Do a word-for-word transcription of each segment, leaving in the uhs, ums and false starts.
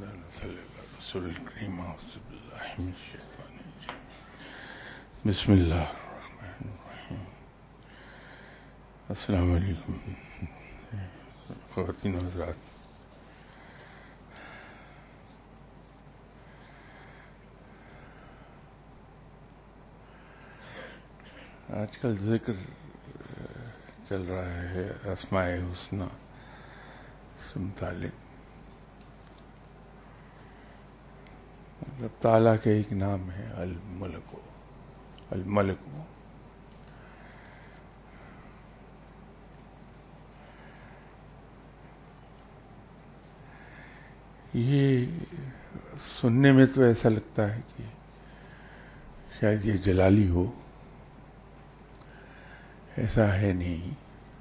رسول الکریم اعوذ باللہ من الشیطان الرجیم بسم اللہ الرحمن الرحیم. السلام علیکم خواتین و حضرات. آج کل ذکر چل رہا ہے اسماء حسنی سے متعلق. مطلب تعالیٰ کے ایک نام ہے الملک. الملک یہ سننے میں تو ایسا لگتا ہے کہ شاید یہ جلالی ہو، ایسا ہے نہیں.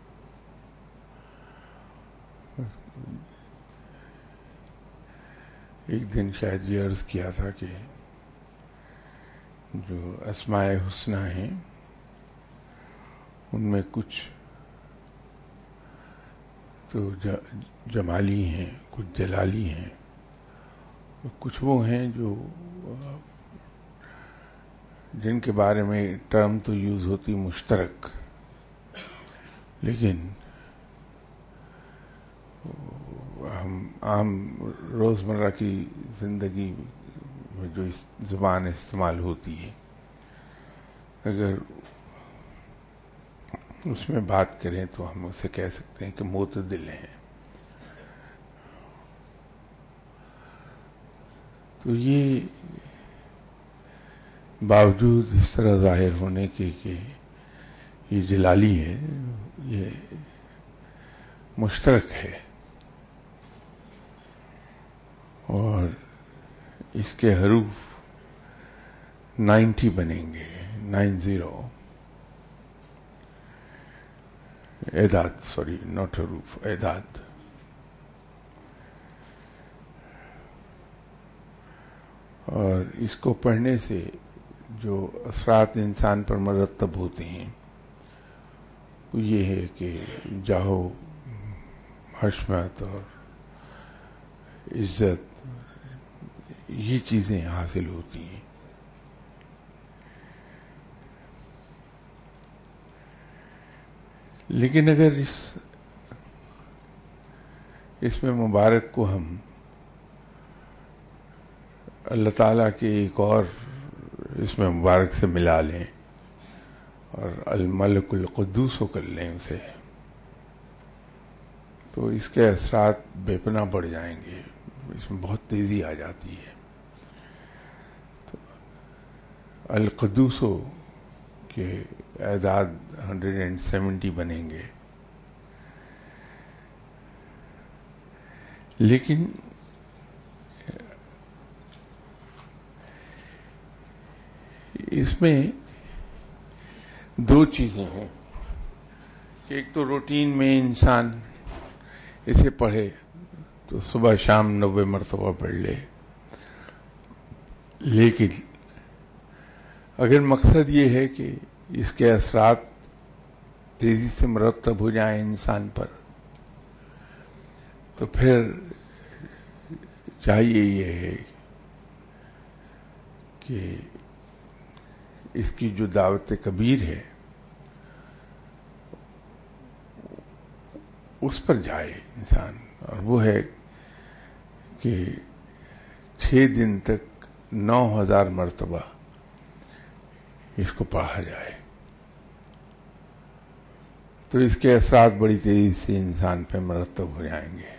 ایک دن شاید یہ عرض کیا تھا کہ جو اسماء حسنی ہیں ان میں کچھ تو جمالی ہیں، کچھ جلالی ہیں، اور کچھ وہ ہیں جو جن کے بارے میں ٹرم تو یوز ہوتی مشترک، لیکن ہم عام روزمرہ کی زندگی میں جو زبان استعمال ہوتی ہے اگر اس میں بات کریں تو ہم اسے کہہ سکتے ہیں کہ معتدل ہیں. تو یہ باوجود اس طرح ظاہر ہونے کے کہ یہ جلالی ہے، یہ مشترک ہے اور اس کے حروف نائنٹی بنیں گے، نائن زیرو اعداد، سوری ناٹ حروف، اعداد. اور اس کو پڑھنے سے جو اثرات انسان پر مرتب ہوتے ہیں وہ یہ ہے کہ جاہو، حشمت اور عزت، یہ چیزیں حاصل ہوتی ہیں. لیکن اگر اس اس میں مبارک کو ہم اللہ تعالیٰ کے ایک اور اس میں مبارک سے ملا لیں اور الملک القدوس کو کر لیں اسے، تو اس کے اثرات بے پناہ بڑھ جائیں گے، اس میں بہت تیزی آ جاتی ہے. تو القدوسو کے اعداد ہنڈریڈ اینڈ سیونٹی بنیں گے. لیکن اس میں دو چیزیں ہیں کہ ایک تو روٹین میں انسان اسے پڑھے تو صبح شام نوے مرتبہ پڑھ لے، لیکن اگر مقصد یہ ہے کہ اس کے اثرات تیزی سے مرتب ہو جائیں انسان پر، تو پھر چاہیے یہ ہے کہ اس کی جو دعوت کبیر ہے اس پر جائے انسان، اور وہ ہے کہ چھ دن تک نو ہزار مرتبہ اس کو پڑھا جائے، تو اس کے اثرات بڑی تیزی سے انسان پہ مرتب ہو جائیں گے.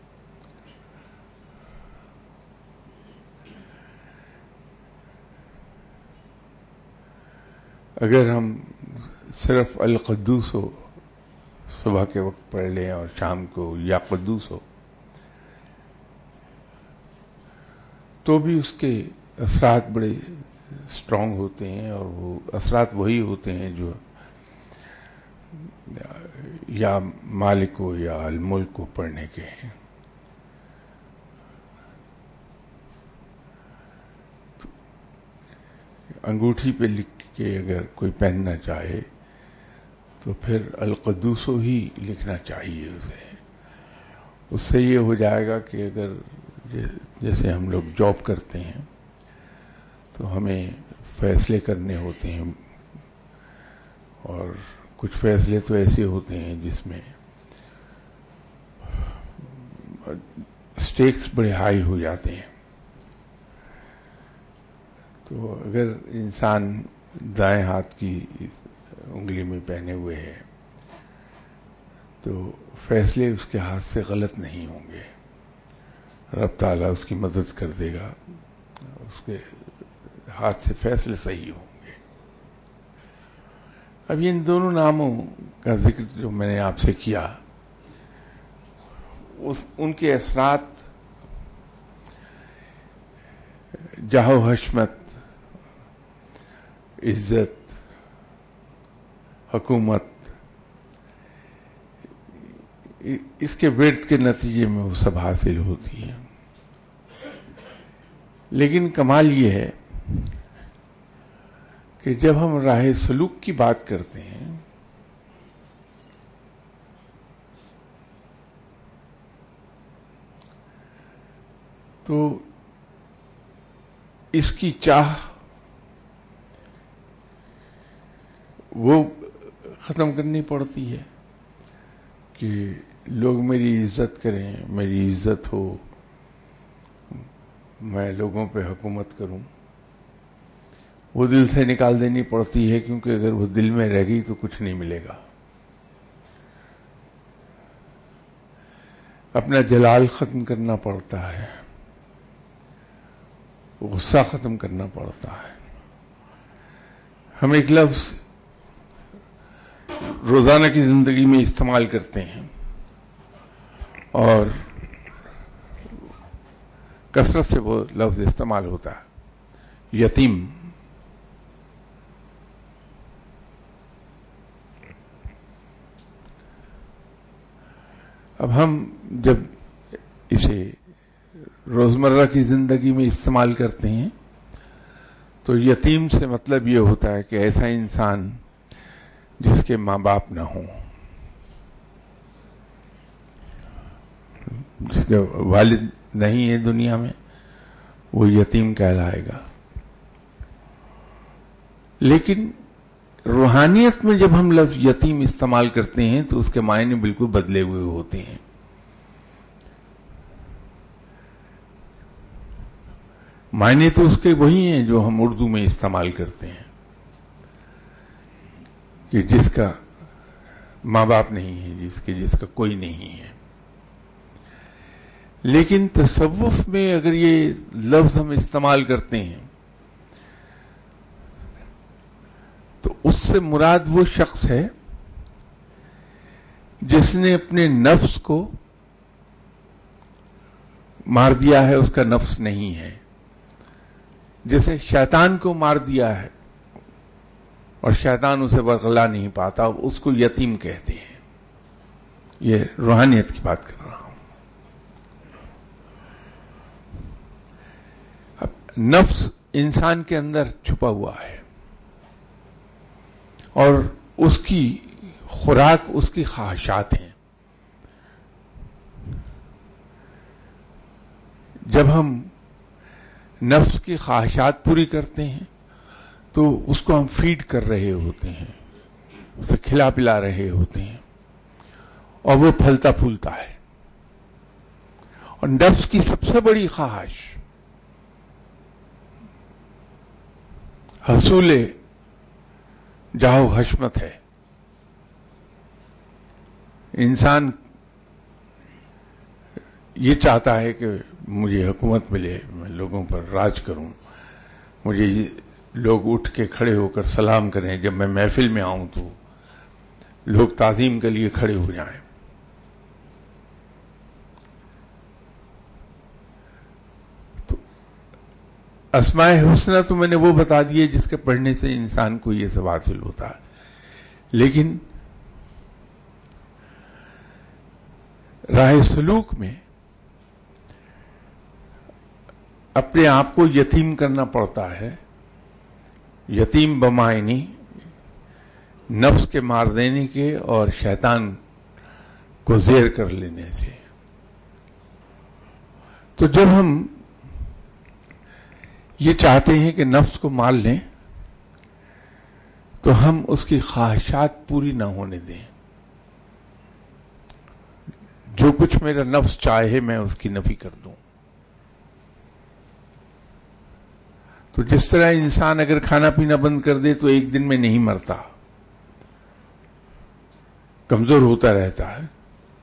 اگر ہم صرف القدوس ہو صبح کے وقت پڑھ لیں اور شام کو یا قدوس ہو تو بھی اس کے اثرات بڑے اسٹرانگ ہوتے ہیں، اور وہ اثرات وہی ہوتے ہیں جو یا مالک ہو یا الملک کو پڑھنے کے ہیں. انگوٹھی پہ لکھ کے اگر کوئی پہننا چاہے تو پھر القدوسو ہی لکھنا چاہیے اسے. اس سے یہ ہو جائے گا کہ اگر جیسے ہم لوگ جاب کرتے ہیں تو ہمیں فیصلے کرنے ہوتے ہیں، اور کچھ فیصلے تو ایسے ہوتے ہیں جس میں سٹیکس بڑے ہائی ہو جاتے ہیں. تو اگر انسان دائیں ہاتھ کی انگلی میں پہنے ہوئے ہے تو فیصلے اس کے ہاتھ سے غلط نہیں ہوں گے، رب تعالیٰ اس کی مدد کر دے گا، اس کے ہاتھ سے فیصلے صحیح ہوں گے. اب ان دونوں ناموں کا ذکر جو میں نے آپ سے کیا، اس ان کے اثرات جاہ و حشمت، عزت، حکومت، اس کے ورد کے نتیجے میں وہ سب حاصل ہوتی ہیں. لیکن کمال یہ ہے کہ جب ہم راہ سلوک کی بات کرتے ہیں تو اس کی چاہ وہ ختم کرنی پڑتی ہے کہ لوگ میری عزت کریں، میری عزت ہو، میں لوگوں پہ حکومت کروں. وہ دل سے نکال دینی پڑتی ہے، کیونکہ اگر وہ دل میں رہ گئی تو کچھ نہیں ملے گا. اپنا جلال ختم کرنا پڑتا ہے، غصہ ختم کرنا پڑتا ہے. ہم ایک لفظ روزانہ کی زندگی میں استعمال کرتے ہیں اور کثرت سے وہ لفظ استعمال ہوتا ہے، یتیم. اب ہم جب اسے روزمرہ کی زندگی میں استعمال کرتے ہیں تو یتیم سے مطلب یہ ہوتا ہے کہ ایسا انسان جس کے ماں باپ نہ ہوں، جس کے والد نہیں ہے دنیا میں، وہ یتیم کہلائے گا. لیکن روحانیت میں جب ہم لفظ یتیم استعمال کرتے ہیں تو اس کے معنی بالکل بدلے ہوئے ہوتے ہیں. معنی تو اس کے وہی ہیں جو ہم اردو میں استعمال کرتے ہیں کہ جس کا ماں باپ نہیں ہے، جس کے جس کا کوئی نہیں ہے. لیکن تصوف میں اگر یہ لفظ ہم استعمال کرتے ہیں تو اس سے مراد وہ شخص ہے جس نے اپنے نفس کو مار دیا ہے، اس کا نفس نہیں ہے. جیسے شیطان کو مار دیا ہے اور شیطان اسے ورغلا نہیں پاتا، اس کو یتیم کہتے ہیں. یہ روحانیت کی بات کر رہا ہوں. اب نفس انسان کے اندر چھپا ہوا ہے اور اس کی خوراک اس کی خواہشات ہیں. جب ہم نفس کی خواہشات پوری کرتے ہیں تو اس کو ہم فیڈ کر رہے ہوتے ہیں، اسے کھلا پلا رہے ہوتے ہیں اور وہ پھلتا پھولتا ہے. اور نفس کی سب سے بڑی خواہش حصول جاہ و حشمت ہے. انسان یہ چاہتا ہے کہ مجھے حکومت ملے، میں لوگوں پر راج کروں، مجھے لوگ اٹھ کے کھڑے ہو کر سلام کریں، جب میں محفل میں آؤں تو لوگ تعظیم کے لیے کھڑے ہو جائیں. تو اسماء حسنہ تو میں نے وہ بتا دیے جس کے پڑھنے سے انسان کو یہ سب حاصل ہوتا ہے. لیکن راہ سلوک میں اپنے آپ کو یتیم کرنا پڑتا ہے. یتیم بمعنی نفس کے مار دینے کے اور شیطان کو زیر کر لینے سے. تو جب ہم یہ چاہتے ہیں کہ نفس کو مار لیں تو ہم اس کی خواہشات پوری نہ ہونے دیں. جو کچھ میرا نفس چاہے میں اس کی نفی کر دوں. تو جس طرح انسان اگر کھانا پینا بند کر دے تو ایک دن میں نہیں مرتا، کمزور ہوتا رہتا ہے.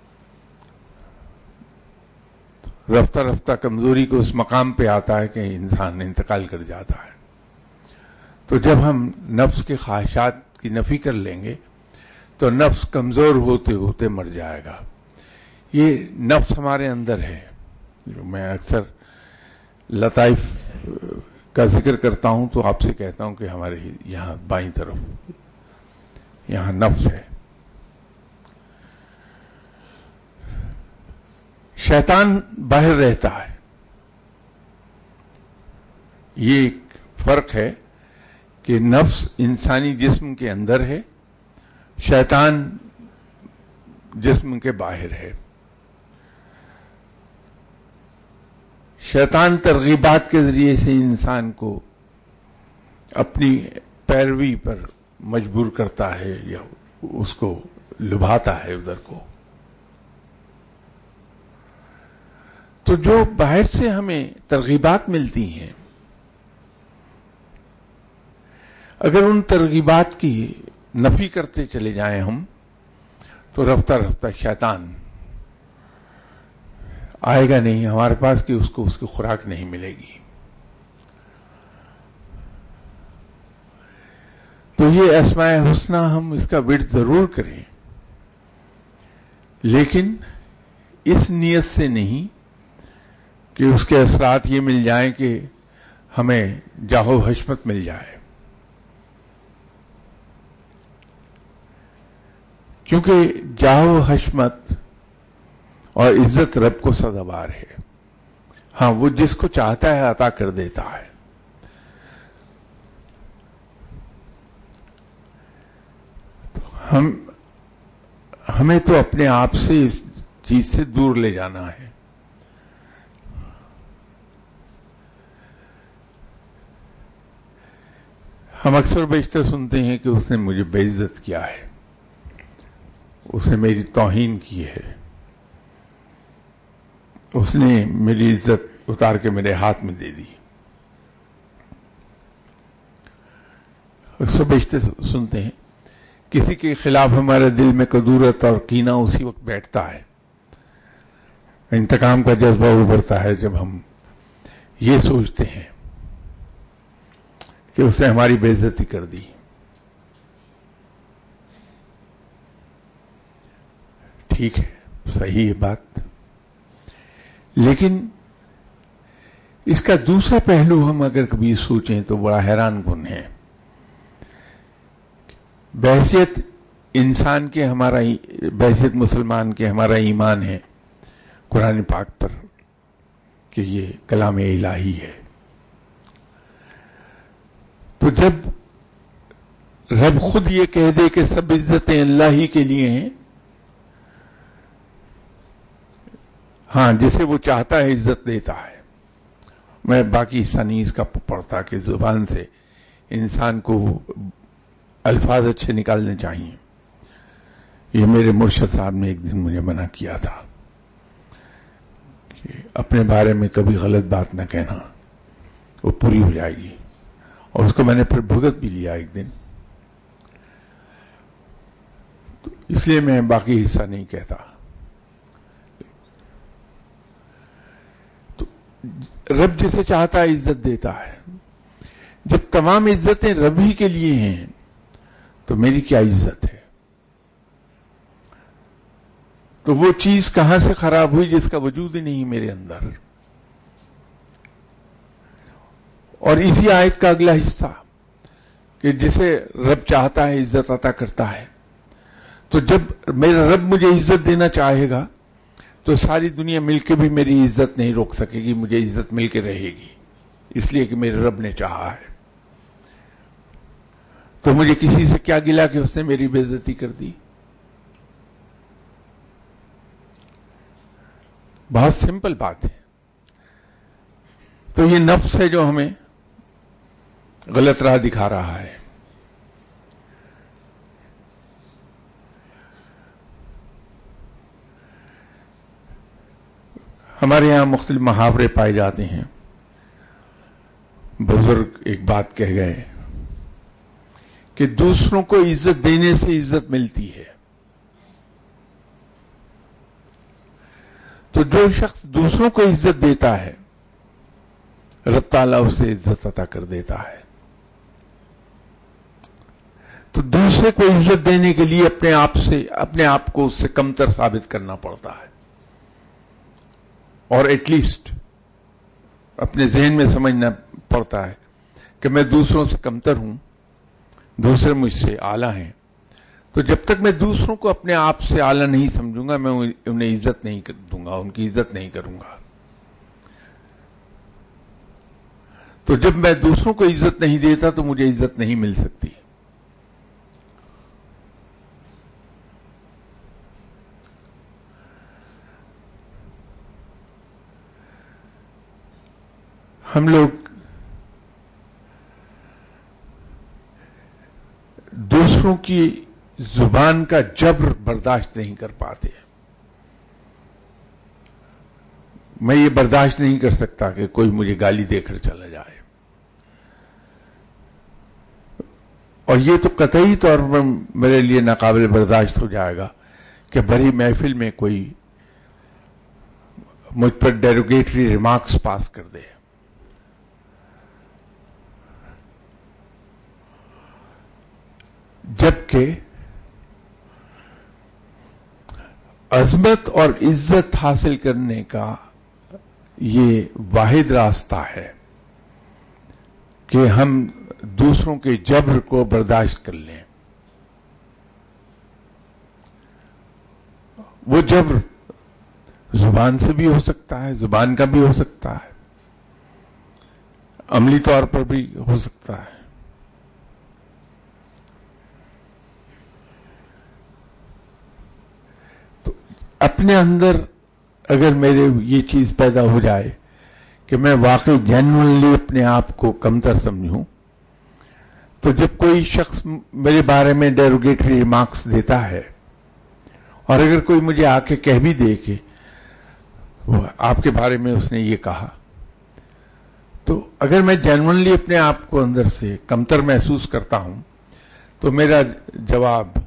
رفتہ رفتہ کمزوری کو اس مقام پہ آتا ہے کہ انسان انتقال کر جاتا ہے. تو جب ہم نفس کے خواہشات کی نفی کر لیں گے تو نفس کمزور ہوتے ہوتے مر جائے گا. یہ نفس ہمارے اندر ہے. جو میں اکثر لطائف کا ذکر کرتا ہوں تو آپ سے کہتا ہوں کہ ہمارے یہاں بائیں طرف یہاں نفس ہے. شیطان باہر رہتا ہے. یہ ایک فرق ہے کہ نفس انسانی جسم کے اندر ہے، شیطان جسم کے باہر ہے. شیطان ترغیبات کے ذریعے سے انسان کو اپنی پیروی پر مجبور کرتا ہے یا اس کو لبھاتا ہے ادھر کو. تو جو باہر سے ہمیں ترغیبات ملتی ہیں، اگر ان ترغیبات کی نفی کرتے چلے جائیں ہم تو رفتہ رفتہ شیطان آئے گا نہیں ہمارے پاس کہ اس کو اس کی خوراک نہیں ملے گی. تو یہ اسماء حسنی ہم اس کا ورد ضرور کریں، لیکن اس نیت سے نہیں کہ اس کے اثرات یہ مل جائیں کہ ہمیں جاہ و حشمت مل جائے. کیونکہ جاہ و حشمت اور عزت رب کو سزاوار ہے. ہاں، وہ جس کو چاہتا ہے عطا کر دیتا ہے. ہم ہمیں تو اپنے آپ سے اس چیز سے دور لے جانا ہے. ہم اکثر بیشتر سنتے ہیں کہ اس نے مجھے بے عزت کیا ہے، اس نے میری توہین کی ہے، اس نے میری عزت اتار کے میرے ہاتھ میں دے دی. اکثر بیشتر سنتے ہیں کسی کے خلاف ہمارے دل میں کدورت اور کینہ اسی وقت بیٹھتا ہے، انتقام کا جذبہ ابھرتا ہے جب ہم یہ سوچتے ہیں کہ اس نے ہماری بے عزتی کر دی. ٹھیک ہے، صحیح ہے بات، لیکن اس کا دوسرا پہلو ہم اگر کبھی سوچیں تو بڑا حیران کن ہے. بحیثیت انسان کے ہمارا بحیثیت مسلمان کے ہمارا ایمان ہے قرآن پاک پر کہ یہ کلام الہی ہے. تو جب رب خود یہ کہہ دے کہ سب عزتیں اللہ ہی کے لیے ہیں، ہاں جسے وہ چاہتا ہے عزت دیتا ہے. میں باقی حصہ نہیں اس کا پڑھتا کہ زبان سے انسان کو الفاظ اچھے نکالنے چاہیے. یہ میرے مرشد صاحب نے ایک دن مجھے منع کیا تھا کہ اپنے بارے میں کبھی غلط بات نہ کہنا، وہ پوری ہو جائے گی. اور اس کو میں نے پھر بھگت بھی لیا ایک دن، تو اس لیے میں باقی حصہ نہیں کہتا. تو رب جسے چاہتا ہے عزت دیتا ہے. جب تمام عزتیں رب ہی کے لیے ہیں تو میری کیا عزت ہے؟ تو وہ چیز کہاں سے خراب ہوئی جس کا وجود ہی نہیں میرے اندر؟ اور اسی آیت کا اگلا حصہ کہ جسے رب چاہتا ہے عزت عطا کرتا ہے. تو جب میرا رب مجھے عزت دینا چاہے گا تو ساری دنیا مل کے بھی میری عزت نہیں روک سکے گی، مجھے عزت مل کے رہے گی، اس لیے کہ میرے رب نے چاہا ہے. تو مجھے کسی سے کیا گلا کہ اس نے میری بے عزتی کر دی؟ بہت سمپل بات ہے. تو یہ نفس ہے جو ہمیں غلط راہ دکھا رہا ہے. ہمارے یہاں مختلف محاورے پائے جاتے ہیں. بزرگ ایک بات کہہ گئے کہ دوسروں کو عزت دینے سے عزت ملتی ہے. تو جو شخص دوسروں کو عزت دیتا ہے رب تعالیٰ اسے عزت عطا کر دیتا ہے. تو دوسرے کو عزت دینے کے لیے اپنے آپ سے اپنے آپ کو اس سے کمتر ثابت کرنا پڑتا ہے، اور ایٹ لیسٹ اپنے ذہن میں سمجھنا پڑتا ہے کہ میں دوسروں سے کمتر ہوں، دوسرے مجھ سے اعلیٰ ہیں. تو جب تک میں دوسروں کو اپنے آپ سے اعلیٰ نہیں سمجھوں گا میں انہیں عزت نہیں دوں گا، ان کی عزت نہیں کروں گا. تو جب میں دوسروں کو عزت نہیں دیتا تو مجھے عزت نہیں مل سکتی. ہم لوگ دوسروں کی زبان کا جبر برداشت نہیں کر پاتے. میں یہ برداشت نہیں کر سکتا کہ کوئی مجھے گالی دے کر چلا جائے، اور یہ تو قطعی طور پر میرے لیے ناقابل برداشت ہو جائے گا کہ بڑی محفل میں کوئی مجھ پر ڈیروگیٹری ریمارکس پاس کر دے. جبکہ عظمت اور عزت حاصل کرنے کا یہ واحد راستہ ہے کہ ہم دوسروں کے جبر کو برداشت کر لیں. وہ جبر زبان سے بھی ہو سکتا ہے، زبان کا بھی ہو سکتا ہے، عملی طور پر بھی ہو سکتا ہے. اپنے اندر اگر میرے یہ چیز پیدا ہو جائے کہ میں واقعی جینوئنلی اپنے آپ کو کمتر سمجھوں، تو جب کوئی شخص میرے بارے میں ڈیروگیٹری ریمارکس دیتا ہے، اور اگر کوئی مجھے آ کے کہہ بھی دے کہ آپ کے بارے میں اس نے یہ کہا، تو اگر میں جینوئنلی اپنے آپ کو اندر سے کمتر محسوس کرتا ہوں تو میرا جواب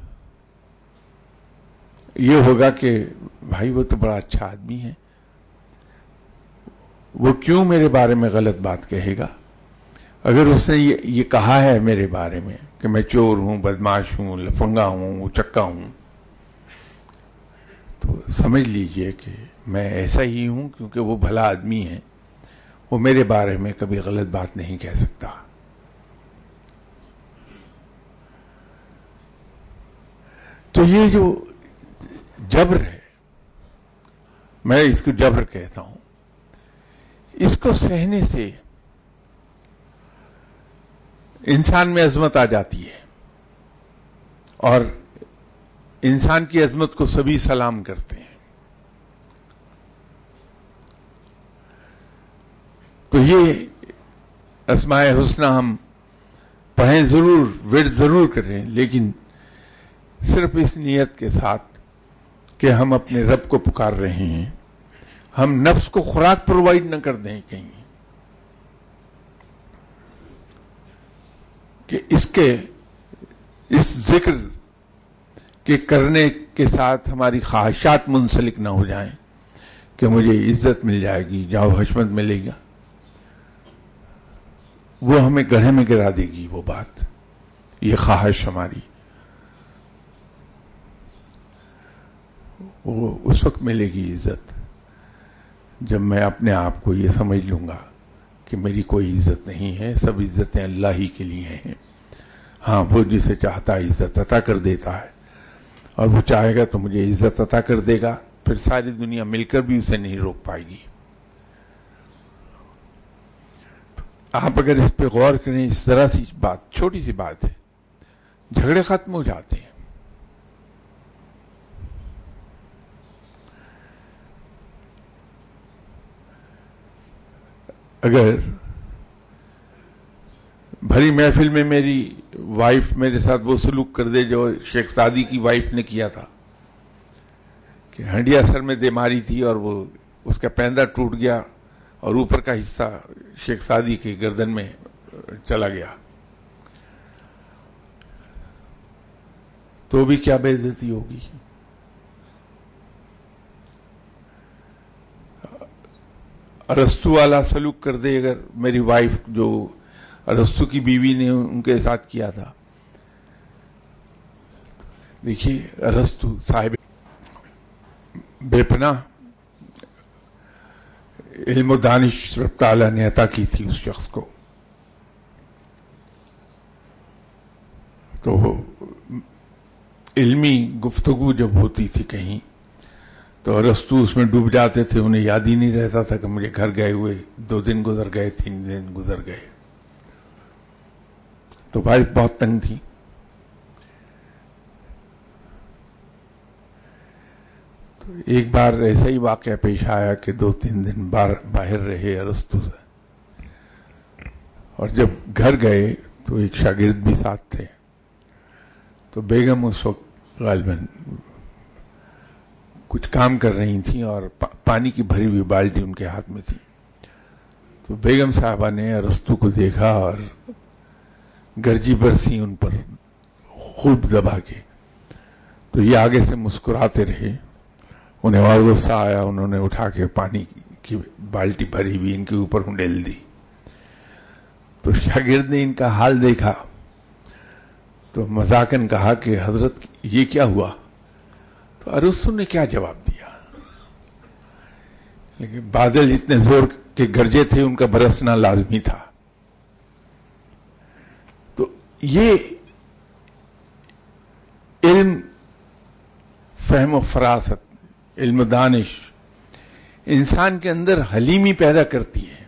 یہ ہوگا کہ بھائی وہ تو بڑا اچھا آدمی ہے، وہ کیوں میرے بارے میں غلط بات کہے گا؟ اگر اس نے یہ یہ کہا ہے میرے بارے میں کہ میں چور ہوں، بدماش ہوں، لفنگا ہوں، اچکا ہوں، تو سمجھ لیجئے کہ میں ایسا ہی ہوں، کیونکہ وہ بھلا آدمی ہے، وہ میرے بارے میں کبھی غلط بات نہیں کہہ سکتا. تو یہ جو جبر ہے، میں اس کو جبر کہتا ہوں، اس کو سہنے سے انسان میں عظمت آ جاتی ہے، اور انسان کی عظمت کو سبھی سلام کرتے ہیں. تو یہ اسماء حسنی ہم پڑھیں ضرور، ورد ضرور کریں، لیکن صرف اس نیت کے ساتھ کہ ہم اپنے رب کو پکار رہے ہیں، ہم نفس کو خوراک پرووائڈ نہ کر دیں کہیں کہ اس کے اس ذکر کے کرنے کے ساتھ ہماری خواہشات منسلک نہ ہو جائیں کہ مجھے عزت مل جائے گی، جاؤ حشمت ملے گا. وہ ہمیں گڑھے میں گرا دے گی وہ بات، یہ خواہش ہماری. وہ اس وقت ملے گی عزت جب میں اپنے آپ کو یہ سمجھ لوں گا کہ میری کوئی عزت نہیں ہے، سب عزتیں اللہ ہی کے لیے ہیں. ہاں، وہ جسے چاہتا ہے عزت عطا کر دیتا ہے، اور وہ چاہے گا تو مجھے عزت عطا کر دے گا، پھر ساری دنیا مل کر بھی اسے نہیں روک پائے گی. آپ اگر اس پہ غور کریں، اس طرح سی بات، چھوٹی سی بات ہے، جھگڑے ختم ہو جاتے ہیں. اگر بھری محفل میں میری وائف میرے ساتھ وہ سلوک کر دے جو شیخ سعدی کی وائف نے کیا تھا کہ ہنڈیا سر میں دے ماری تھی اور وہ اس کا پیندہ ٹوٹ گیا اور اوپر کا حصہ شیخ سعدی کے گردن میں چلا گیا، تو بھی کیا بے عزتی ہوگی؟ ارسطو والا سلوک کر دے اگر میری وائف جو ارسطو کی بیوی نے ان کے ساتھ کیا تھا. دیکھیے ارسطو صاحب بے پناہ علم و دانش رب تعالیٰ نے عطا کی تھی اس شخص کو، تو علمی گفتگو جب ہوتی تھی کہیں تو ارسطو اس میں ڈوب جاتے تھے، انہیں یاد ہی نہیں رہتا تھا کہ مجھے گھر گئے ہوئے دو دن گزر گئے، تین دن گزر گئے. تو وائف بہت تنگ تھی. تو ایک بار ایسا ہی واقعہ پیش آیا کہ دو تین دن باہر رہے ارسطو سے، اور جب گھر گئے تو ایک شاگرد بھی ساتھ تھے. تو بیگم اس وقت غالباً کچھ کام کر رہی تھیں اور پانی کی بھری ہوئی بالٹی ان کے ہاتھ میں تھی. تو بیگم صاحبہ نے ارسطو کو دیکھا اور گرجی برسی ان پر خوب دبا کے. تو یہ آگے سے مسکراتے رہے، انہیں اور غصہ آیا، انہوں نے اٹھا کے پانی کی بالٹی بھری ہوئی ان کے اوپر ہنڈیل دی. تو شاگرد نے ان کا حال دیکھا تو مذاقاً کہا کہ حضرت یہ کیا ہوا؟ تو ارسطو نے کیا جواب دیا؟ لیکن بادل اتنے زور کے گرجے تھے، ان کا برسنا لازمی تھا. تو یہ علم، فہم و فراست، علم و دانش انسان کے اندر حلیمی پیدا کرتی ہے.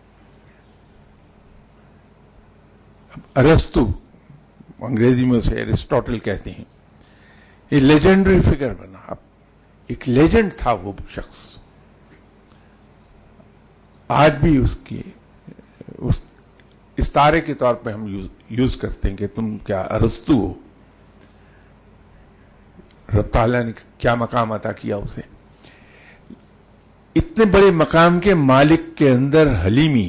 ارسطو، انگریزی میں اسے ایرسٹوٹل کہتے ہیں، یہ لیجنڈری فگر بنا، ایک لیجنڈ تھا وہ شخص. آج بھی اس کی اس استعارے کے طور پہ ہم یوز, یوز کرتے ہیں کہ تم کیا ارسطو ہو. رب تعالیٰ نے کیا مقام عطا کیا اسے. اتنے بڑے مقام کے مالک کے اندر حلیمی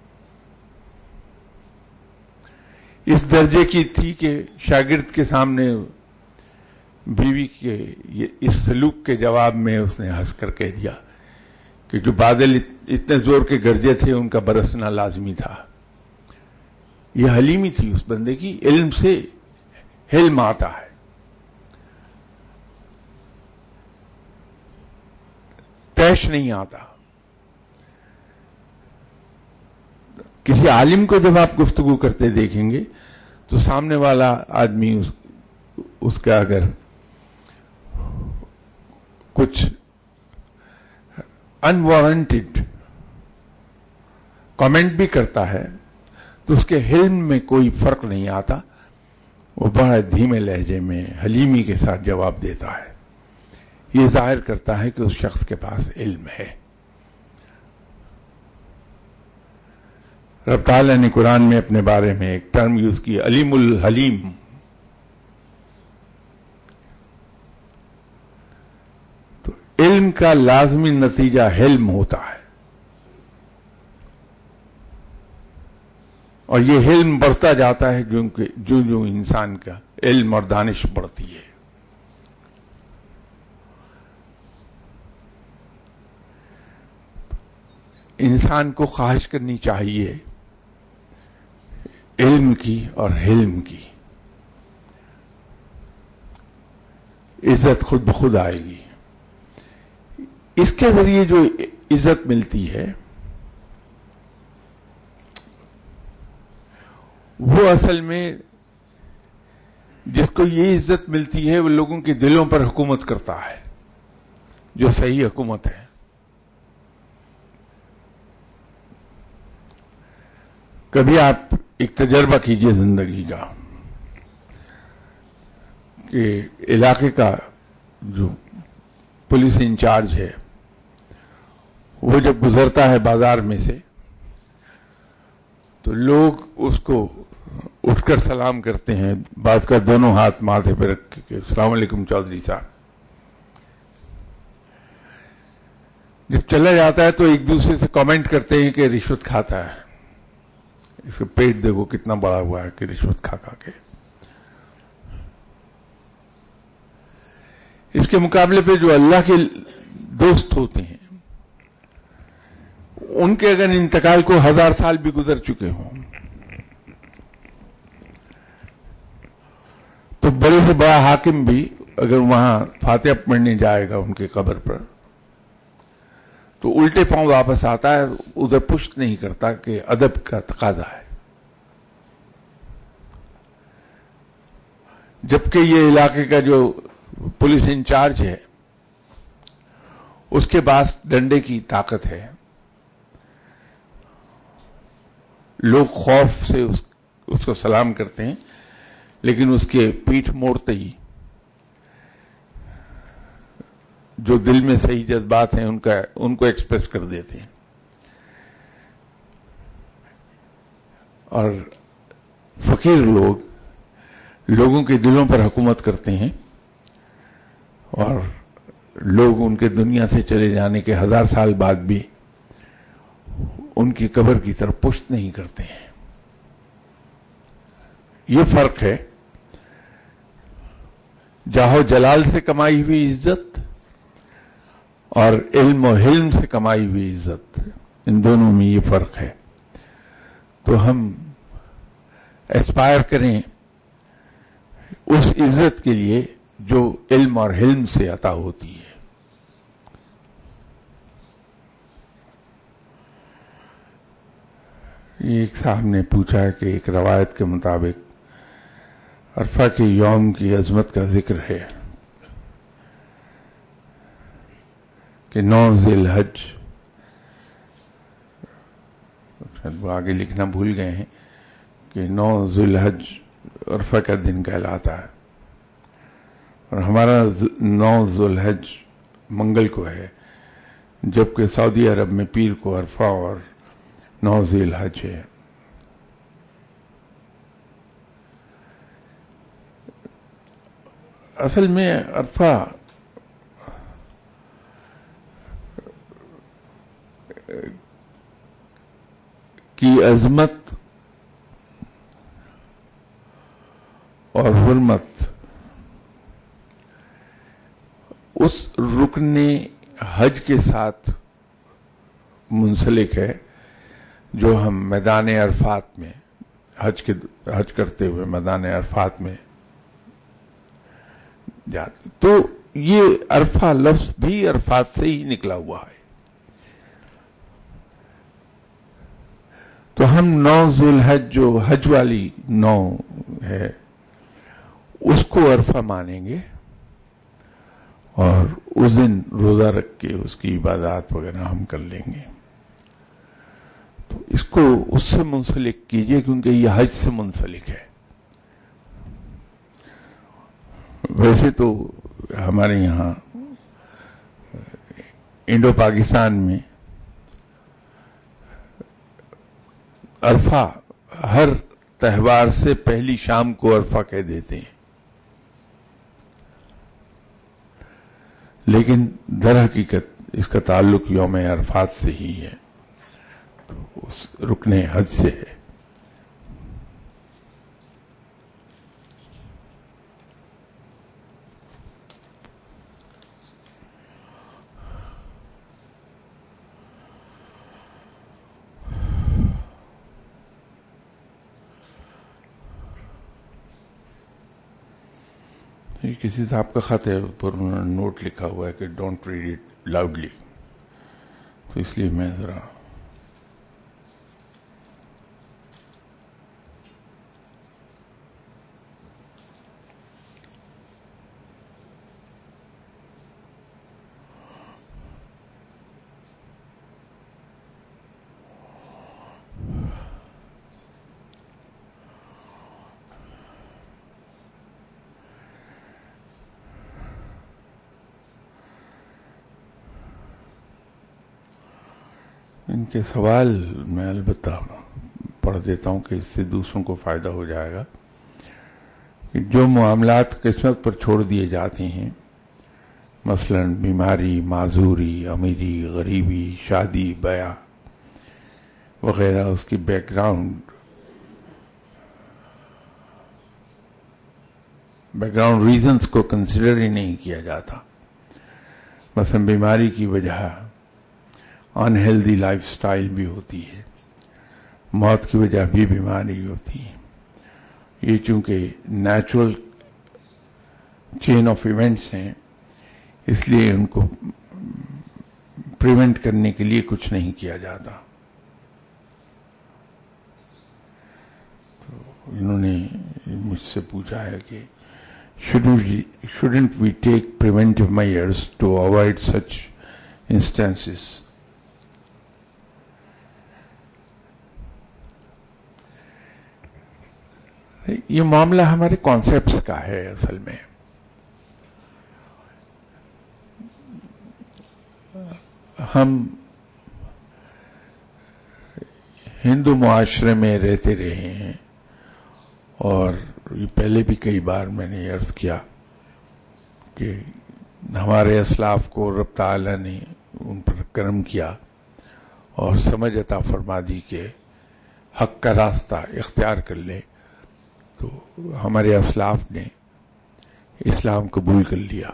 اس درجے کی تھی کہ شاگرد کے سامنے بیوی کے اس سلوک کے جواب میں اس نے ہنس کر کہہ دیا کہ جو بادل اتنے زور کے گرجے تھے ان کا برسنا لازمی تھا. یہ حلیمی تھی اس بندے کی. علم سے حلم آتا ہے. تیش نہیں آتا. کسی عالم کو جب آپ گفتگو کرتے دیکھیں گے تو سامنے والا آدمی اس, اس کا اگر کچھ انوارنٹڈ کامنٹ بھی کرتا ہے تو اس کے حلم میں کوئی فرق نہیں آتا. وہ بڑا دھیمے لہجے میں حلیمی کے ساتھ جواب دیتا ہے. یہ ظاہر کرتا ہے کہ اس شخص کے پاس علم ہے. رب تعالیٰ نے قرآن میں اپنے بارے میں ایک ٹرم یوز کی، علیم الحلیم. تو علم کا لازمی نتیجہ حلم ہوتا ہے، اور یہ حلم بڑھتا جاتا ہے جو جو جو انسان کا علم اور دانش بڑھتی ہے. انسان کو خواہش کرنی چاہیے علم کی اور حلم کی. عزت خود بخود آئے گی. اس کے ذریعے جو عزت ملتی ہے وہ اصل میں جس کو یہ عزت ملتی ہے وہ لوگوں کے دلوں پر حکومت کرتا ہے، جو صحیح حکومت ہے. کبھی آپ ایک تجربہ کیجئے زندگی کا کہ علاقے کا جو پولیس انچارج ہے وہ جب گزرتا ہے بازار میں سے تو لوگ اس کو اٹھ کر سلام کرتے ہیں، بعض کا دونوں ہاتھ ماتھے پہ رکھ کے السلام علیکم چودھری صاحب. جب چلا جاتا ہے تو ایک دوسرے سے کامنٹ کرتے ہیں کہ رشوت کھاتا ہے، اس کا پیٹ دیکھو کتنا بڑا ہوا ہے کہ رشوت کھا کھا کے. اس کے مقابلے پہ جو اللہ کے دوست ہوتے ہیں ان کے اگر انتقال کو ہزار سال بھی گزر چکے ہوں تو بڑے سے بڑا حاکم بھی اگر وہاں فاتحہ پڑھنے جائے گا ان کے قبر پر تو الٹے پاؤں واپس آتا ہے، ادھر پشت نہیں کرتا کہ ادب کا تقاضا ہے. جبکہ یہ علاقے کا جو پولیس انچارج ہے اس کے پاس ڈنڈے کی طاقت ہے، لوگ خوف سے اس, اس کو سلام کرتے ہیں لیکن اس کے پیٹھ موڑتے ہی جو دل میں صحیح جذبات ہیں ان کا ان کو ایکسپریس کر دیتے ہیں. اور فقیر لوگ لوگوں کے دلوں پر حکومت کرتے ہیں اور لوگ ان کے دنیا سے چلے جانے کے ہزار سال بعد بھی ان کی قبر کی طرف پشت نہیں کرتے ہیں. یہ فرق ہے جاہو جلال سے کمائی ہوئی عزت اور علم و حلم سے کمائی ہوئی عزت، ان دونوں میں یہ فرق ہے. تو ہم ایسپائر کریں اس عزت کے لیے جو علم اور حلم سے عطا ہوتی ہے. ایک صاحب نے پوچھا ہے کہ ایک روایت کے مطابق عرفہ کے یوم کی عظمت کا ذکر ہے کہ نو ذی الحج، وہ آگے لکھنا بھول گئے ہیں کہ نو ذی الحج عرفہ کا دن کہلاتا ہے اور ہمارا نو ذی الحج منگل کو ہے، جبکہ سعودی عرب میں پیر کو عرفہ اور نو ذی الحج ہے. اصل میں عرفہ کی عظمت اور حرمت اس رکن حج کے ساتھ منسلک ہے جو ہم میدان عرفات میں حج کے حج کرتے ہوئے میدان عرفات میں جاتے. تو یہ عرفہ لفظ بھی عرفات سے ہی نکلا ہوا ہے. تو ہم نو ذی الحج جو حج والی نو ہے اس کو عرفہ مانیں گے اور اس دن روزہ رکھ کے اس کی عبادات وغیرہ ہم کر لیں گے. تو اس کو اس سے منسلک کیجئے کیونکہ یہ حج سے منسلک ہے. ویسے تو ہمارے یہاں انڈو پاکستان میں عرفہ ہر تہوار سے پہلی شام کو عرفہ کہہ دیتے ہیں، لیکن در حقیقت اس کا تعلق یوم عرفات سے ہی ہے، تو اس رکن حج سے ہے. یہ کسی صاحب کا خط ہے، پر انہوں نے نوٹ لکھا ہوا ہے کہ ڈونٹ ریڈ اٹ لاؤڈلی، تو اس لیے میں ذرا ان کے سوال میں البتہ پڑھ دیتا ہوں کہ اس سے دوسروں کو فائدہ ہو جائے گا کہ جو معاملات قسمت پر چھوڑ دیے جاتے ہیں، مثلا بیماری، معذوری، امیری، غریبی، شادی، بیاہ وغیرہ، اس کی background background reasons کو کنسیڈر ہی نہیں کیا جاتا. مثلا بیماری کی وجہ انہیلدی لائف سٹائل بھی ہوتی ہے، موت کی وجہ بھی بیماری ہوتی ہے. یہ چونکہ نیچرل چین آف ایونٹس ہیں، اس لیے ان کو پریونٹ کرنے کے لیے کچھ نہیں کیا جاتا. تو انہوں نے مجھ سے پوچھا ہے کہ shouldn't we take preventive measures to avoid such instances? یہ معاملہ ہمارے کانسیپٹس کا ہے. اصل میں ہم ہندو معاشرے میں رہتے رہے ہیں، اور یہ پہلے بھی کئی بار میں نے عرض کیا کہ ہمارے اسلاف کو رب تعالی نے ان پر کرم کیا اور سمجھ عطا فرما دی کہ حق کا راستہ اختیار کر لے. تو ہمارے اسلاف نے اسلام قبول کر لیا،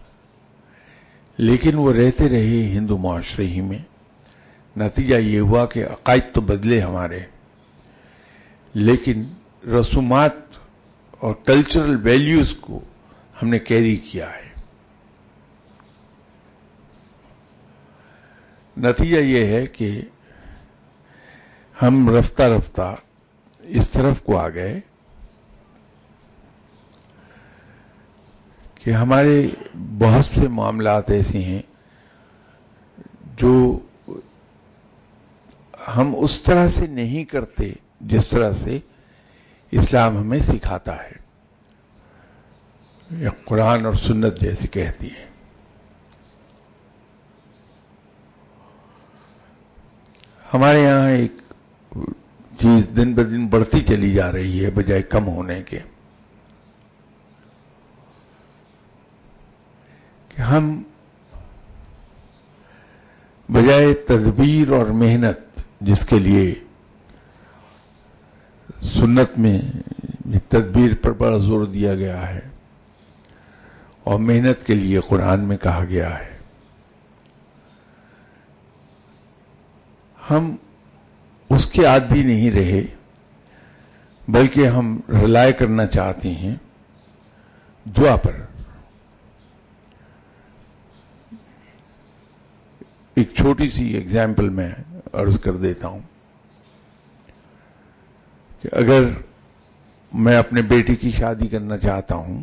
لیکن وہ رہتے رہے ہندو معاشرے ہی میں. نتیجہ یہ ہوا کہ عقائد تو بدلے ہمارے، لیکن رسومات اور کلچرل ویلیوز کو ہم نے کیری کیا ہے. نتیجہ یہ ہے کہ ہم رفتہ رفتہ اس طرف کو آ گئے کہ ہمارے بہت سے معاملات ایسے ہیں جو ہم اس طرح سے نہیں کرتے جس طرح سے اسلام ہمیں سکھاتا ہے یا قرآن اور سنت جیسے کہتی ہے. ہمارے یہاں ایک چیز دن بدن بڑھتی چلی جا رہی ہے بجائے کم ہونے کے، کہ ہم بجائے تدبیر اور محنت، جس کے لیے سنت میں تدبیر پر بڑا زور دیا گیا ہے اور محنت کے لیے قرآن میں کہا گیا ہے، ہم اس کے عادی نہیں رہے، بلکہ ہم ریلائے کرنا چاہتے ہیں دعا پر. ایک چھوٹی سی ایگزامپل میں عرض کر دیتا ہوں کہ اگر میں اپنے بیٹے کی شادی کرنا چاہتا ہوں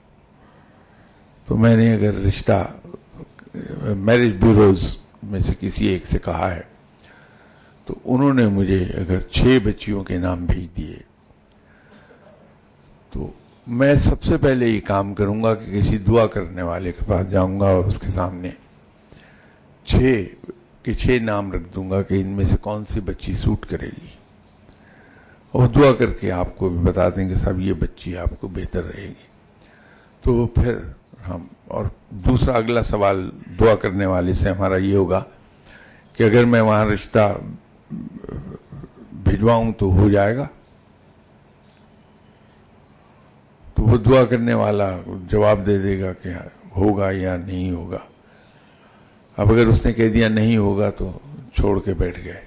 تو میں نے اگر رشتہ میرج بیوروز میں سے کسی ایک سے کہا ہے تو انہوں نے مجھے اگر چھ بچیوں کے نام بھیج دیے تو میں سب سے پہلے یہ کام کروں گا کہ کسی دعا کرنے والے کے پاس جاؤں گا اور اس کے سامنے چھ کے چھ نام رکھ دوں گا کہ ان میں سے کون سی بچی سوٹ کرے گی، اور دعا کر کے آپ کو بھی بتا دیں کہ صاحب یہ بچی آپ کو بہتر رہے گی. تو پھر ہم اور دوسرا اگلا سوال دعا کرنے والے سے ہمارا یہ ہوگا کہ اگر میں وہاں رشتہ بھجواؤں تو ہو جائے گا. تو وہ دعا کرنے والا جواب دے دے گا کہ ہوگا یا نہیں ہوگا. اب اگر اس نے کہہ دیا نہیں ہوگا تو چھوڑ کے بیٹھ گئے.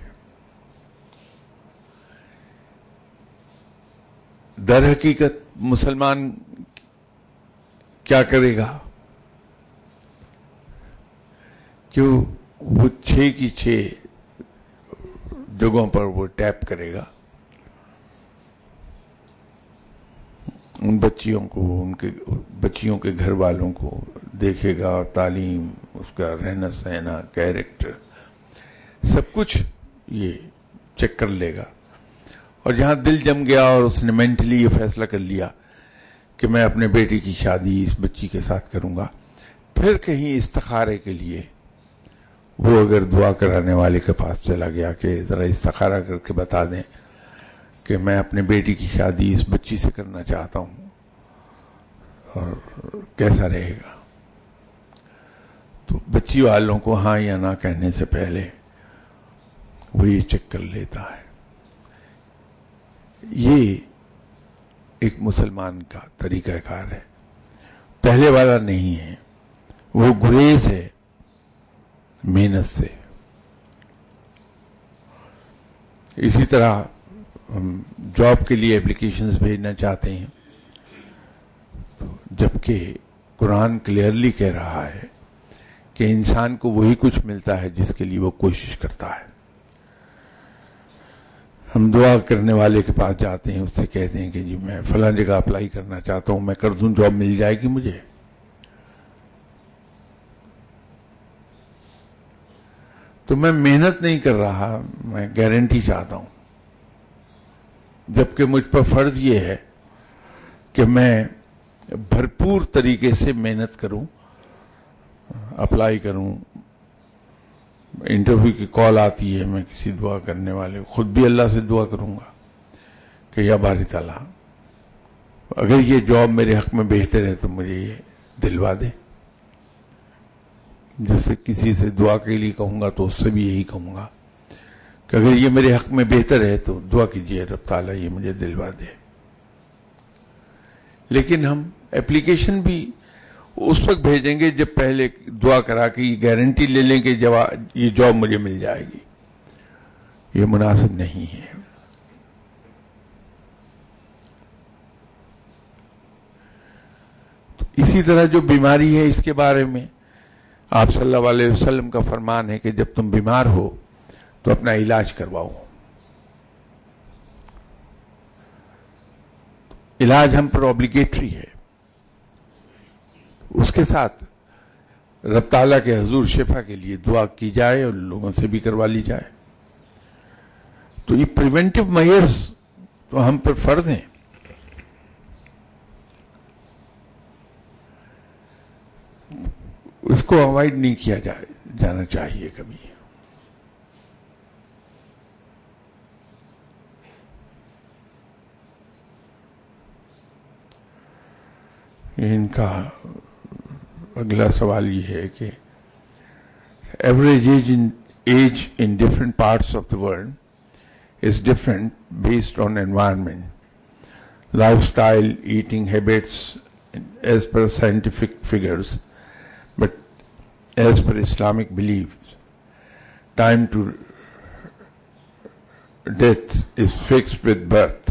در حقیقت مسلمان کیا کرے گا کہ وہ چھ کی چھ جگہوں پر وہ ٹیپ کرے گا، ان بچیوں کو، ان کے بچیوں کے گھر والوں کو دیکھے گا، تعلیم، اس کا رہنا سہنا، کیریکٹر، سب کچھ یہ چیک کر لے گا. اور جہاں دل جم گیا اور اس نے مینٹلی یہ فیصلہ کر لیا کہ میں اپنے بیٹی کی شادی اس بچی کے ساتھ کروں گا، پھر کہیں استخارے کے لیے وہ اگر دعا کرانے والے کے پاس چلا گیا کہ ذرا استخارہ کر کے بتا دیں کہ میں اپنے بیٹی کی شادی اس بچی سے کرنا چاہتا ہوں اور کیسا رہے گا. تو بچی والوں کو ہاں یا نہ کہنے سے پہلے وہ یہ چیک کر لیتا ہے. یہ ایک مسلمان کا طریقہ کار ہے, پہلے والا نہیں ہے. وہ گریز ہے محنت سے. اسی طرح ہم جاب کے لیے اپلیکیشنز بھیجنا چاہتے ہیں, جبکہ قرآن کلیئرلی کہہ رہا ہے کہ انسان کو وہی کچھ ملتا ہے جس کے لیے وہ کوشش کرتا ہے. ہم دعا کرنے والے کے پاس جاتے ہیں, اس سے کہتے ہیں کہ جی میں فلاں جگہ اپلائی کرنا چاہتا ہوں, میں کر دوں, جاب مل جائے گی مجھے. تو میں محنت نہیں کر رہا, میں گارنٹی چاہتا ہوں, جبکہ مجھ پر فرض یہ ہے کہ میں بھرپور طریقے سے محنت کروں, اپلائی کروں. انٹرویو کی کال آتی ہے, میں کسی دعا کرنے والے خود بھی اللہ سے دعا کروں گا کہ یا باری تعالیٰ اگر یہ جاب میرے حق میں بہتر ہے تو مجھے یہ دلوا دے. جیسے کسی سے دعا کے لیے کہوں گا تو اس سے بھی یہی کہوں گا کہ اگر یہ میرے حق میں بہتر ہے تو دعا کیجیے رب تعالیٰ یہ مجھے دلوا دے. لیکن ہم اپلیکیشن بھی اس وقت بھیجیں گے جب پہلے دعا کرا کے یہ گارنٹی لے لیں کہ یہ جاب مجھے مل جائے گی. یہ مناسب نہیں ہے. تو اسی طرح جو بیماری ہے اس کے بارے میں آپ صلی اللہ علیہ وسلم کا فرمان ہے کہ جب تم بیمار ہو تو اپنا علاج کرواؤ. علاج ہم پر اوبلیگیٹری ہے. اس کے ساتھ رب تعالیٰ کے حضور شفا کے لیے دعا کی جائے اور لوگوں سے بھی کروا لی جائے. تو یہ پریونٹیو میئرز تو ہم پر فرض ہیں. اس کو اوائڈ نہیں کیا جائے جانا چاہیے کبھی. ان کا اگلا سوال یہ ہے کہ average age in age in different parts of the world is different based on environment, lifestyle, eating habits as per scientific figures, but as per Islamic beliefs time to death is fixed with birth.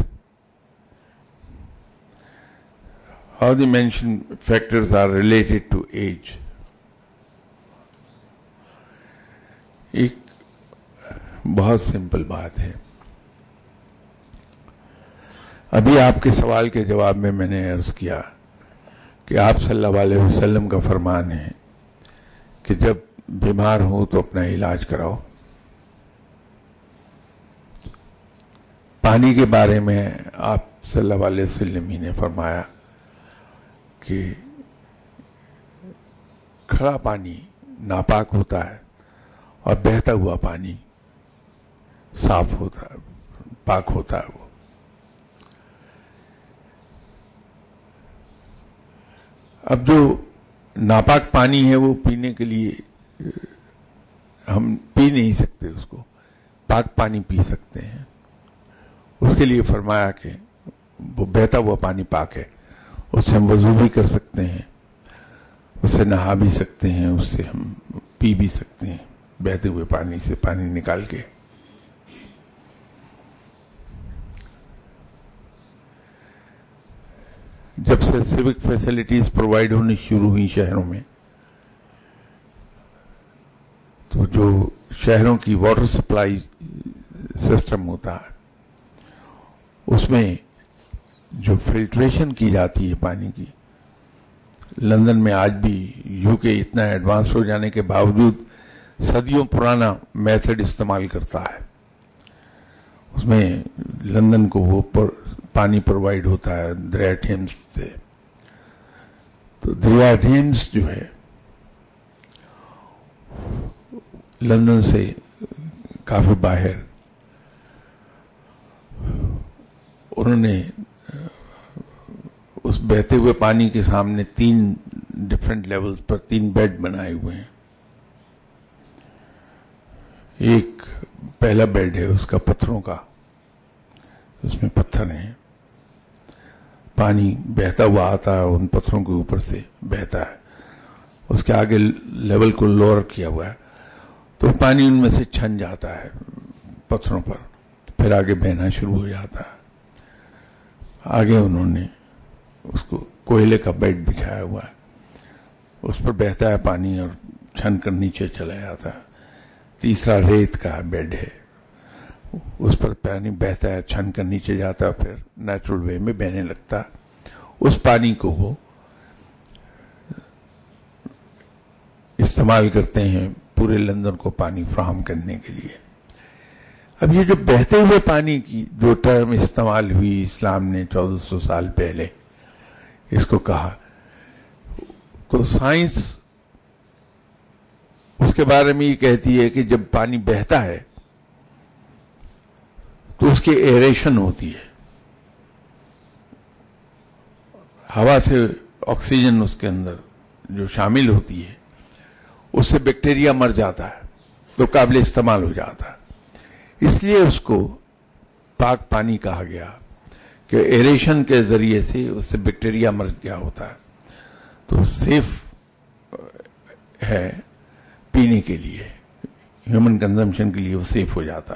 How the mentioned factors are related to age. ایک بہت simple بات ہے. ابھی آپ کے سوال کے جواب میں میں نے عرض کیا کہ آپ صلی اللہ علیہ وسلم کا فرمان ہے کہ جب بیمار ہو تو اپنا علاج کراؤ. پانی کے بارے میں آپ صلی اللہ علیہ وسلم ہی نے فرمایا کہ کھڑا پانی ناپاک ہوتا ہے اور بہتا ہوا پانی صاف ہوتا ہے, پاک ہوتا ہے. وہ اب جو ناپاک پانی ہے وہ پینے کے لیے ہم پی نہیں سکتے, اس کو پاک پانی پی سکتے ہیں. اس کے لیے فرمایا کہ وہ بہتا ہوا پانی پاک ہے, اس سے ہم وضو بھی کر سکتے ہیں, اس سے نہا بھی سکتے ہیں, اس سے ہم پی بھی سکتے ہیں, بہتے ہوئے پانی سے پانی نکال کے. جب سے سیوک فیسلٹیز پرووائڈ ہونی شروع ہوئی شہروں میں, تو جو شہروں کی واٹر سپلائی سسٹم ہوتا ہے اس میں جو فلٹریشن کی جاتی ہے پانی کی, لندن میں آج بھی یو کے اتنا ایڈوانس ہو جانے کے باوجود صدیوں پرانا میتھڈ استعمال کرتا ہے. اس میں لندن کو وہ پر پانی پرووائڈ ہوتا ہے دریا ٹھیمز سے. تو دریا ٹھیمز جو ہے لندن سے کافی باہر انہوں نے اس بہتے ہوئے پانی کے سامنے تین ڈفرینٹ لیولز پر تین بیڈ بنائے ہوئے ہیں. ایک پہلا بیڈ ہے اس کا پتھروں کا، اس میں پتھر ہیں، پانی بہتا ہوا آتا ہے ان پتھروں کے اوپر سے بہتا ہے. اس کے آگے لیول کو لوور کیا ہوا ہے تو پانی ان میں سے چھن جاتا ہے پتھروں پر، پھر آگے بہنا شروع ہو جاتا ہے. آگے انہوں نے اس کو کوئلے کا بیڈ بچھایا ہوا ہے، اس پر بہتا ہے پانی اور چھن کر نیچے چلا جاتا ہے. تیسرا ریت کا بیڈ ہے، اس پر پانی بہتا ہے، چھن کر نیچے جاتا ہے، پھر نیچرل وے میں بہنے لگتا ہے. اس پانی کو وہ استعمال کرتے ہیں پورے لندن کو پانی فراہم کرنے کے لیے. اب یہ جو بہتے ہوئے پانی کی جو ٹرم استعمال ہوئی اسلام نے چودہ سو سال پہلے اس کو کہا، تو سائنس اس کے بارے میں یہ کہتی ہے کہ جب پانی بہتا ہے تو اس کی ایریشن ہوتی ہے، ہوا سے آکسیجن اس کے اندر جو شامل ہوتی ہے اس سے بیکٹیریا مر جاتا ہے تو قابل استعمال ہو جاتا ہے. اس لیے اس کو پاک پانی کہا گیا کہ ایریشن کے ذریعے سے اس سے بیکٹیریا مر گیا ہوتا ہے تو سیف ہے پینے کے لیے، ہیومن کنزمپشن کے لیے وہ سیف ہو جاتا.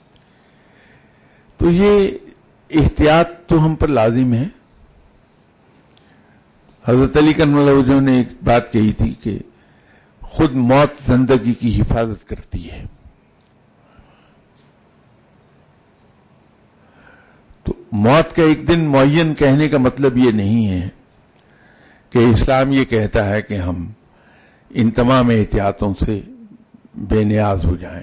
تو یہ احتیاط تو ہم پر لازم ہے. حضرت علی کرم اللہ وجہہ نے ایک بات کہی تھی کہ خود موت زندگی کی حفاظت کرتی ہے. تو موت کا ایک دن معین کہنے کا مطلب یہ نہیں ہے کہ اسلام یہ کہتا ہے کہ ہم ان تمام احتیاطوں سے بے نیاز ہو جائیں.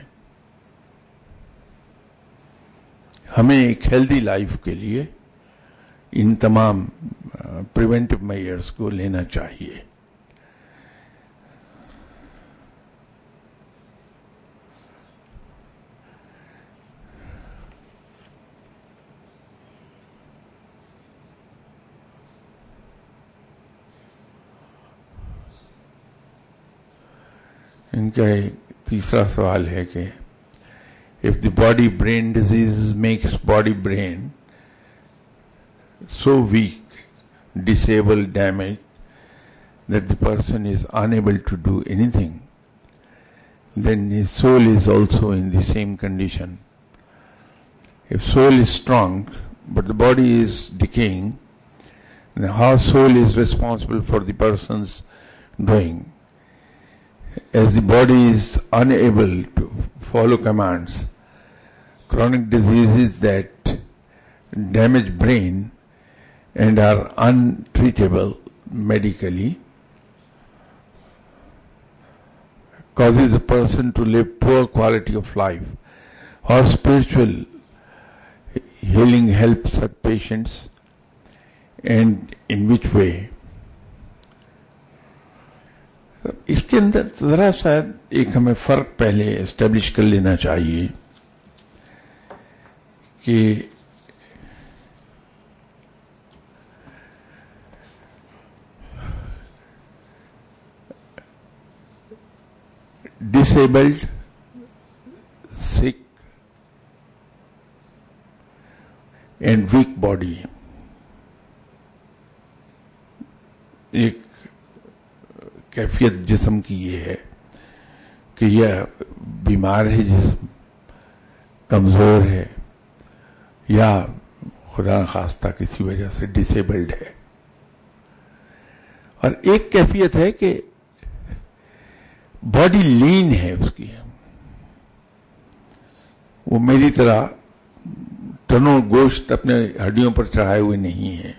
ہمیں ایک ہیلدی لائف کے لیے ان تمام پریونٹیو میئرز کو لینا چاہیے. ان کا ایک تیسرا سوال ہے کہ if the body brain disease makes body brain so weak, disabled, damaged that the person is unable to do anything, then his soul is also in the same condition. If soul is strong but the body is decaying, then how soul is responsible for the person's doing? As the body is unable to follow commands, chronic diseases that damage brain and are untreatable medically causes a person to live poor quality of life. How spiritual healing helps such patients and in which way? اس کے اندر ذرا سا ایک ہمیں فرق پہلے establish کر لینا چاہیے کہ ڈسیبلڈ، سک اینڈ ویک باڈی ایک کیفیت جسم کی یہ ہے کہ یہ بیمار ہے، جسم کمزور ہے یا خدا نخواستہ کسی وجہ سے ڈسیبلڈ ہے. اور ایک کیفیت ہے کہ باڈی لین ہے اس کی، وہ میری طرح ٹنوں گوشت اپنے ہڈیوں پر چڑھائے ہوئے نہیں ہے.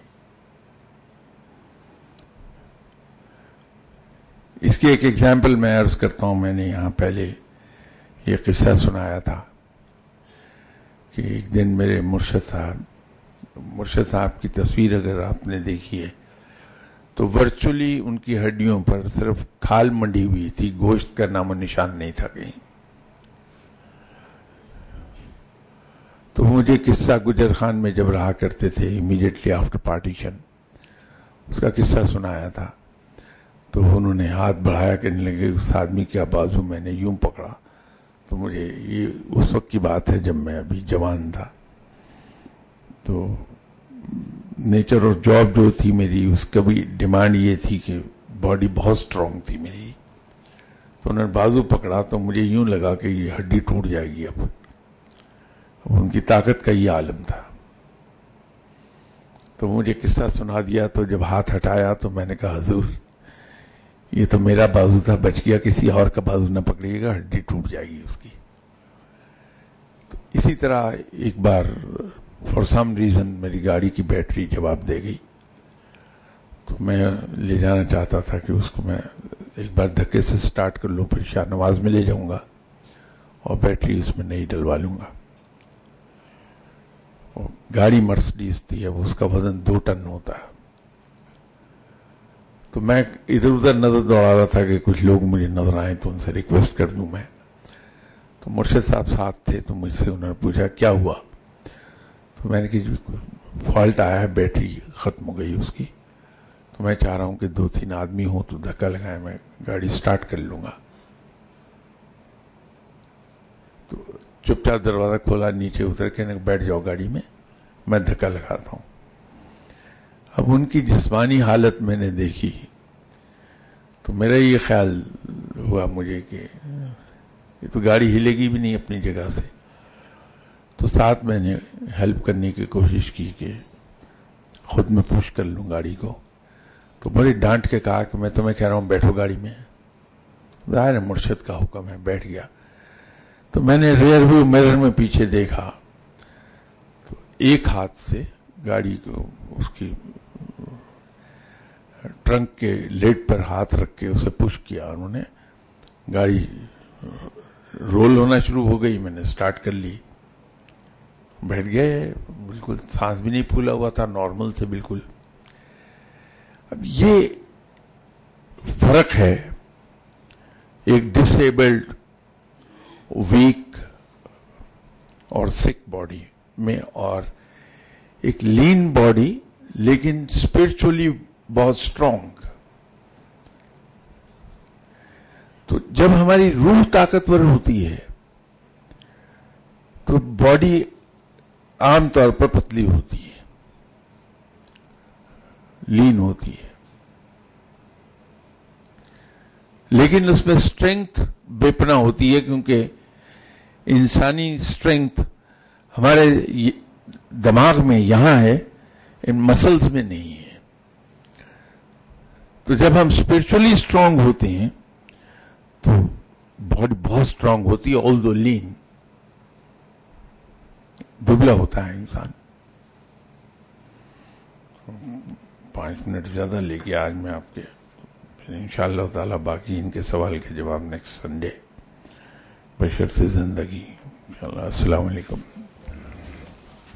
اس کی ایک ایگزامپل میں عرض کرتا ہوں. میں نے یہاں پہلے یہ قصہ سنایا تھا کہ ایک دن میرے مرشد صاحب مرشد صاحب کی تصویر اگر آپ نے دیکھی ہے تو ورچولی ان کی ہڈیوں پر صرف کھال منڈی ہوئی تھی، گوشت کا نام و نشان نہیں تھا کہیں. تو مجھے قصہ گجر خان میں جب رہا کرتے تھے امیڈیٹلی آفٹر پارٹیشن، اس کا قصہ سنایا تھا، تو انہوں نے ہاتھ بڑھایا کہنے لگے اس آدمی کا بازو میں نے یوں پکڑا، تو مجھے یہ اس وقت کی بات ہے جب میں ابھی جوان تھا، تو نیچر اور جاب جو تھی میری اس کا بھی ڈیمانڈ یہ تھی کہ باڈی بہت سٹرونگ تھی میری، تو انہوں نے بازو پکڑا تو مجھے یوں لگا کہ یہ ہڈی ٹوٹ جائے گی، اب ان کی طاقت کا یہ عالم تھا۔ تو مجھے قصہ سنا دیا، تو جب ہاتھ ہٹایا تو میں نے کہا حضور یہ تو میرا بازو تھا، بچ گیا، کسی اور کا بازو نہ پکڑیے گا، ہڈی ٹوٹ جائے گی اس کی۔ تو اسی طرح ایک بار فار سم ریزن میری گاڑی کی بیٹری جواب دے گئی، تو میں لے جانا چاہتا تھا کہ اس کو میں ایک بار دھکے سے سٹارٹ کر لوں، پھر شاہ نواز میں لے جاؤں گا اور بیٹری اس میں نہیں ڈلوا لوں گا۔ گاڑی مرسڈیز تھی، اب اس کا وزن دو ٹن ہوتا ہے، تو میں ادھر ادھر نظر دوڑا رہا تھا کہ کچھ لوگ مجھے نظر آئے تو ان سے ریکویسٹ کر دوں میں، تو مرشد صاحب ساتھ تھے، تو مجھ سے انہوں نے پوچھا کیا ہوا، تو میں نے کہا فالٹ آیا ہے، بیٹری ختم ہو گئی اس کی، تو میں چاہ رہا ہوں کہ دو تین آدمی ہوں تو دھکا لگائیں، میں گاڑی سٹارٹ کر لوں گا۔ تو چپ چاپ دروازہ کھولا، نیچے اتر کے بیٹھ جاؤ گاڑی میں، میں دھکا لگاتا ہوں۔ اب ان کی جسمانی حالت میں نے دیکھی تو میرا یہ خیال ہوا مجھے کہ یہ تو گاڑی ہلے گی بھی نہیں اپنی جگہ سے، تو ساتھ میں نے ہیلپ کرنے کی کوشش کی کہ خود میں پش کر لوں گاڑی کو، تو بڑی ڈانٹ کے کہا کہ میں تمہیں کہہ رہا ہوں بیٹھو گاڑی میں، ظاہر ہے مرشد کا حکم ہے، بیٹھ گیا۔ تو میں نے ریئر ویو میرر میں پیچھے دیکھا تو ایک ہاتھ سے گاڑی کو اس کی ٹرنک کے لیڈ پر ہاتھ رکھ کے اسے پش کیا، انہوں نے گاڑی رول ہونا شروع ہو گئی، میں نے سٹارٹ کر لی، بیٹھ گئے، بالکل سانس بھی نہیں پھولا ہوا تھا، نارمل سے بالکل۔ اب یہ فرق ہے ایک ڈس ایبلڈ ویک اور سک باڈی میں اور ایک لین باڈی لیکن اسپرچولی بہت اسٹرانگ۔ تو جب ہماری روح طاقتور ہوتی ہے تو باڈی عام طور پر پتلی ہوتی ہے، لین ہوتی ہے، لیکن اس میں اسٹرینگتھ بے پناہ ہوتی ہے، کیونکہ انسانی اسٹرینگتھ ہمارے دماغ میں یہاں ہے، ان مسلز میں نہیں ہے۔ تو جب ہم اسپرچولی اسٹرانگ ہوتے ہیں تو باڈی بہت اسٹرانگ ہوتی ہے، آل دو لین، دبلا ہوتا ہے انسان۔ پانچ منٹ زیادہ لے کے آج میں آپ کے انشاءاللہ تعالی باقی ان کے سوال کے جواب نیکسٹ سنڈے بشرط زندگی انشاءاللہ۔ السلام علیکم۔